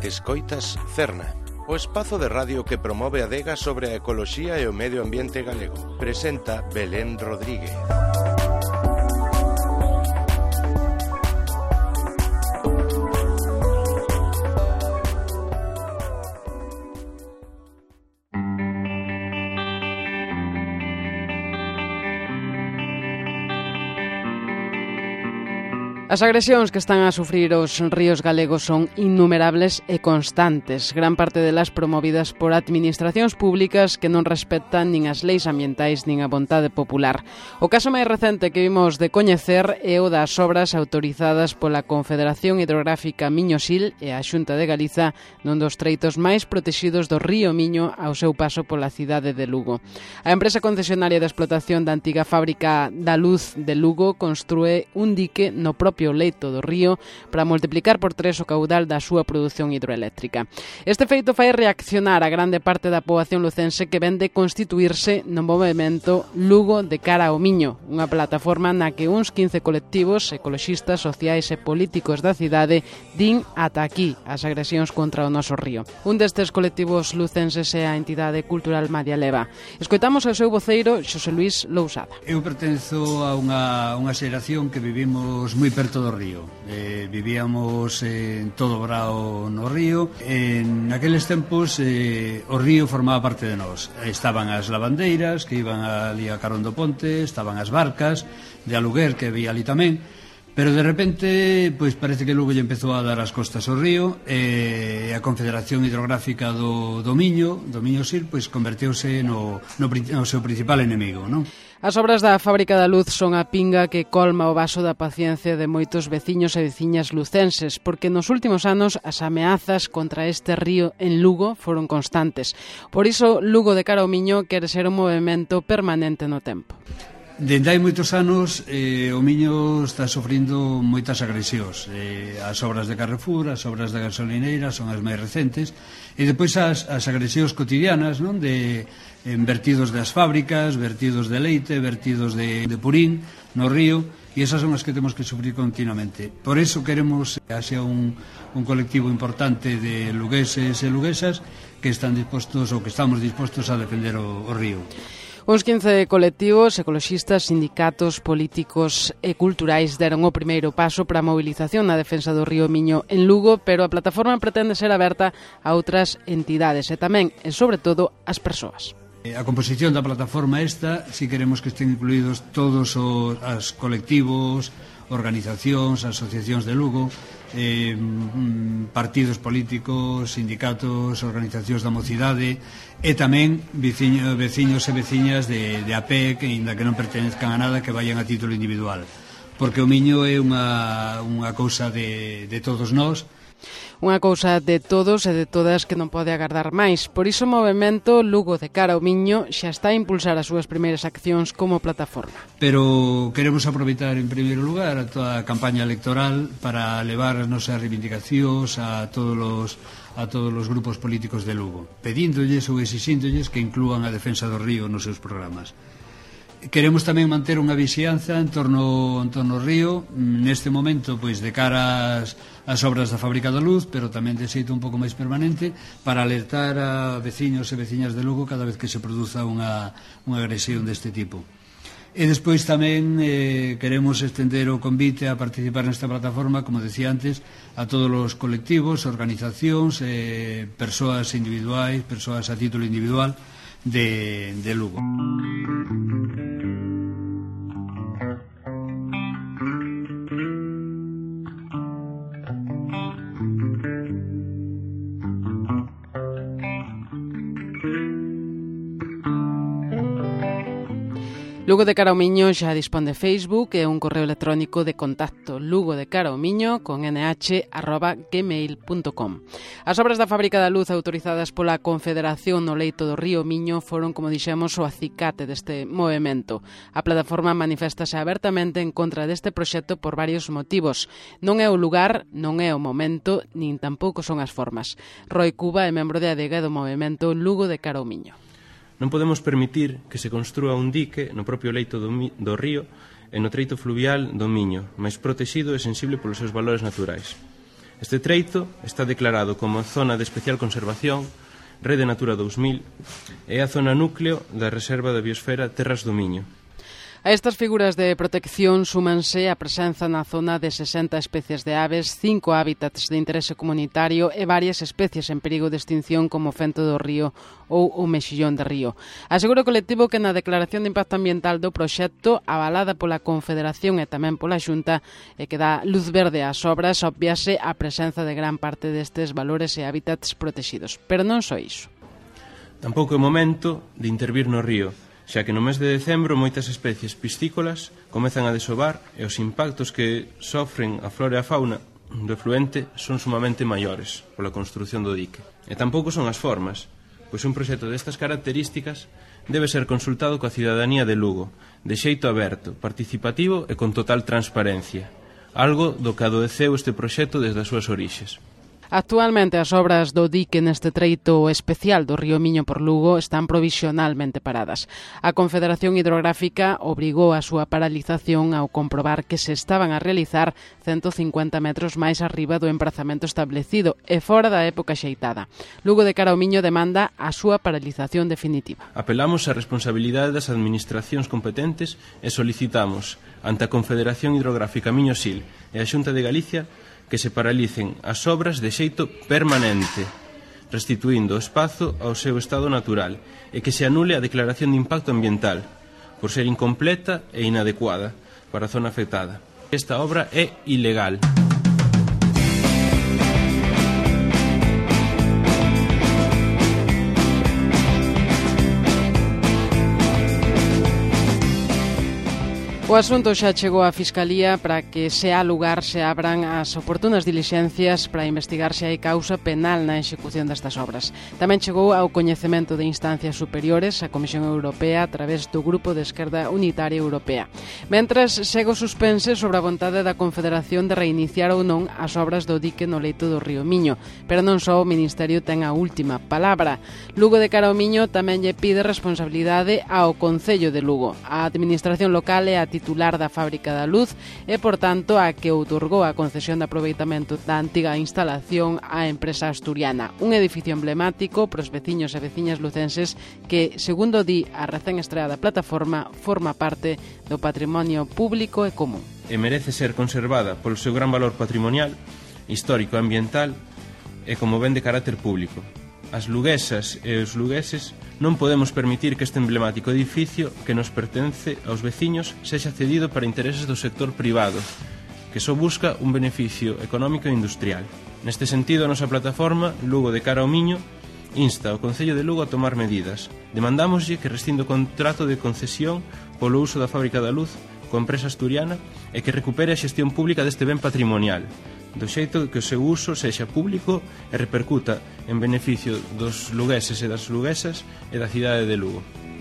Escoitas Cerna, o espazo de radio que promove a adega sobre a ecoloxía e o medio ambiente galego. Presenta Belén Rodríguez. As agresións que están a sufrir os ríos galegos son innumerables e constantes, gran parte delas promovidas por administracións públicas que non respetan nin as leis ambientais nin a vontade popular. O caso máis recente que vimos de coñecer é o das obras autorizadas pola Confederación Hidrográfica Miño-Sil e a Xunta de Galiza nun dos treitos máis protexidos do río Miño ao seu paso pola cidade de Lugo. A empresa concesionaria de explotación da antiga fábrica da Luz de Lugo construe un dique no propio leito do río para multiplicar por 3 o caudal da súa produción hidroeléctrica. Este feito fai reaccionar a grande parte da poboación lucense que ven de constituirse no movemento Lugo de cara ao Miño, unha plataforma na que uns 15 colectivos ecoloxistas, sociais e políticos da cidade din ata aquí as agresións contra o noso río. Un destes colectivos lucenses é a entidade cultural María Leva. Escoitamos o seu voceiro, Xosé Luís Lousada. Eu pertenzo a unha xeración que vivimos moi perto do río. Vivíamos en todo o brao no río. En aqueles tempos o río formaba parte de nós. Estaban as lavandeiras que iban ali a carón do ponte, estaban as barcas de aluguer que había ali tamén, pero de repente pois parece que Lugo lle empezou a dar as costas ao río e a Confederación Hidrográfica do Miño-Sil, pois converteuse no seu principal enemigo, non? As obras da Fábrica da Luz son a pinga que colma o vaso da paciencia de moitos veciños e veciñas lucenses, porque nos últimos anos as ameazas contra este río en Lugo foron constantes. Por iso, Lugo de cara ao Miño quere ser un movemento permanente no tempo. Dende hai moitos anos o Miño está sofrindo moitas agresións. As obras de Carrefour, as obras de gasolineira son as máis recentes, e depois as agresións cotidianas, non, de vertidos das fábricas, vertidos de leite, vertidos de purín no río, e esas son as que temos que sufrir continuamente. Por iso queremos que haxa un colectivo importante de lugueses e luguesas que están dispostos ou que estamos dispostos a defender o río. Uns 15 colectivos, ecoloxistas, sindicatos, políticos e culturais deron o primeiro paso para a movilización na defensa do río Miño en Lugo, pero a plataforma pretende ser aberta a outras entidades e tamén, e sobre todo, as persoas. A composición da plataforma esta, si queremos que estén incluídos todos os colectivos, organizacións, asociacións de Lugo, partidos políticos, sindicatos, organizacións da mocidade e tamén veciños e veciñas de a pé que ainda que non pertenezcan a nada que vayan a título individual, porque o Miño é unha cousa de todos nós. Unha cousa de todos e de todas que non pode agardar máis. Por iso o movemento Lugo de cara ao Miño xa está a impulsar as súas primeiras accións como plataforma. Pero queremos aproveitar en primeiro lugar a toda a campaña electoral para levar as nosas reivindicacións a todos os grupos políticos de Lugo, pedíndolles ou exixíndolles que inclúan a defensa do río nos seus programas. Queremos tamén manter unha vixianza en torno ao río, neste momento, pois de cara ás obras da Fábrica da Luz, pero tamén de xeito un pouco máis permanente, para alertar a veciños e veciñas de Lugo cada vez que se produza unha agresión deste tipo. E despois tamén queremos estender o convite a participar nesta plataforma, como decía antes, a todos os colectivos, organizacións, persoas individuais, persoas a título individual de Lugo. Lugo de cara ao Miño xa dispón de Facebook e un correo electrónico de contacto lugodecaraomiño con nh@gmail.com. As obras da Fábrica da Luz autorizadas pola Confederación no leito do río Miño foron, como dixemos, o acicate deste movemento. A plataforma maniféstase abertamente en contra deste proxecto por varios motivos. Non é o lugar, non é o momento, nin tampouco son as formas. Roi Cuba é membro de adega do movemento Lugo de cara ao Miño. Non podemos permitir que se construa un dique no propio leito do río e no treito fluvial do Miño, máis protexido e sensible polos seus valores naturais. Este treito está declarado como zona de especial conservación, Rede Natura 2000, e a zona núcleo da Reserva da Biosfera Terras do Miño. A estas figuras de protección súmanse a presenza na zona de 60 especies de aves, 5 hábitats de interese comunitario e varias especies en perigo de extinción como o fento do río ou o mexillón de río. Asegura o colectivo que na declaración de impacto ambiental do proxecto, avalada pola Confederación e tamén pola Xunta, e que dá luz verde ás obras, obviase a presenza de gran parte destes valores e hábitats protegidos. Pero non só iso. Tampouco é momento de intervir no río, xa que no mes de decembro moitas especies piscícolas comezan a desovar e os impactos que sofren a flora e a fauna do efluente son sumamente maiores pola construción do dique. E tampouco son as formas, pois un proxecto destas características debe ser consultado coa cidadanía de Lugo, de xeito aberto, participativo e con total transparencia, algo do que adoeceu este proxecto desde as súas orixes. Actualmente as obras do dique neste treito especial do río Miño por Lugo están provisionalmente paradas. A Confederación Hidrográfica obrigou a súa paralización ao comprobar que se estaban a realizar 150 metros máis arriba do emprazamento establecido e fora da época xeitada. Lugo de cara ao Miño demanda a súa paralización definitiva. Apelamos á responsabilidade das administracións competentes e solicitamos ante a Confederación Hidrográfica Miño-Sil e a Xunta de Galicia que se paralicen as obras de xeito permanente, restituindo o espazo ao seu estado natural e que se anule a declaración de impacto ambiental por ser incompleta e inadecuada para a zona afectada. Esta obra é ilegal. O asunto xa chegou á Fiscalía para que, se há lugar, se abran as oportunas dilixencias para investigar se hai causa penal na execución destas obras. Tamén chegou ao coñecemento de instancias superiores a Comisión Europea a través do Grupo de Esquerda Unitaria Europea. Mentres, segue o suspense sobre a vontade da Confederación de reiniciar ou non as obras do dique no leito do río Miño, pero non só o Ministerio ten a última palabra. Lugo de cara ao Miño tamén lle pide responsabilidade ao Concello de Lugo. A Administración local é a titular da Fábrica da Luz e, por tanto, a que outorgou a concesión de aproveitamento da antiga instalación á empresa asturiana. Un edificio emblemático pros veciños e veciñas lucenses que, segundo di a recén estreada plataforma, forma parte do patrimonio público e común. E merece ser conservada polo seu gran valor patrimonial, histórico e ambiental e como ben de carácter público. As luguesas e os lugueses non podemos permitir que este emblemático edificio que nos pertence aos veciños sexa cedido para intereses do sector privado, que só busca un beneficio económico e industrial. Neste sentido, a nosa plataforma, Lugo de cara ao Miño, insta ao Concello de Lugo a tomar medidas. Demandámoslle que rescinde o contrato de concesión polo uso da Fábrica da Luz coa empresa asturiana e que recupere a xestión pública deste ben patrimonial, do xeito que o seu uso sexa público e repercuta en beneficio dos lugueses e das luguesas e da cidade de Lugo.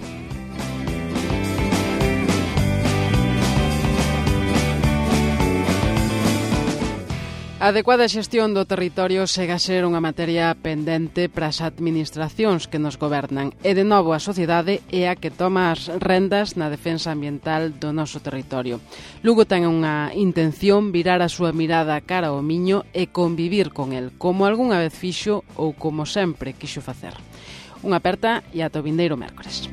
A adecuada xestión do territorio segue a ser unha materia pendente para as administracións que nos gobernan e, de novo, a sociedade é a que toma as rendas na defensa ambiental do noso territorio. Lugo ten unha intención virar a súa mirada cara ao Miño e convivir con el, como algunha vez fixo ou como sempre quixo facer. Unha aperta e ata o vindeiro mércores.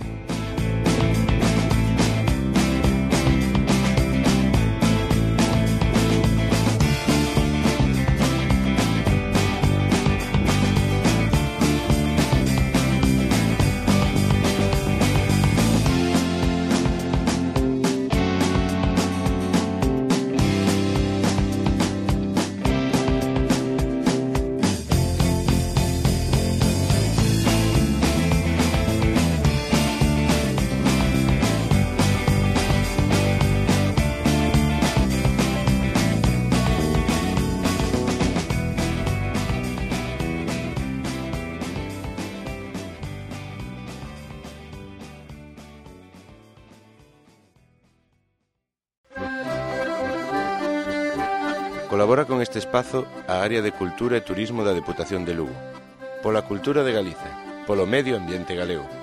Colabora con este espazo a Área de Cultura e Turismo da Deputación de Lugo. Pola cultura de Galiza, polo medio ambiente galego.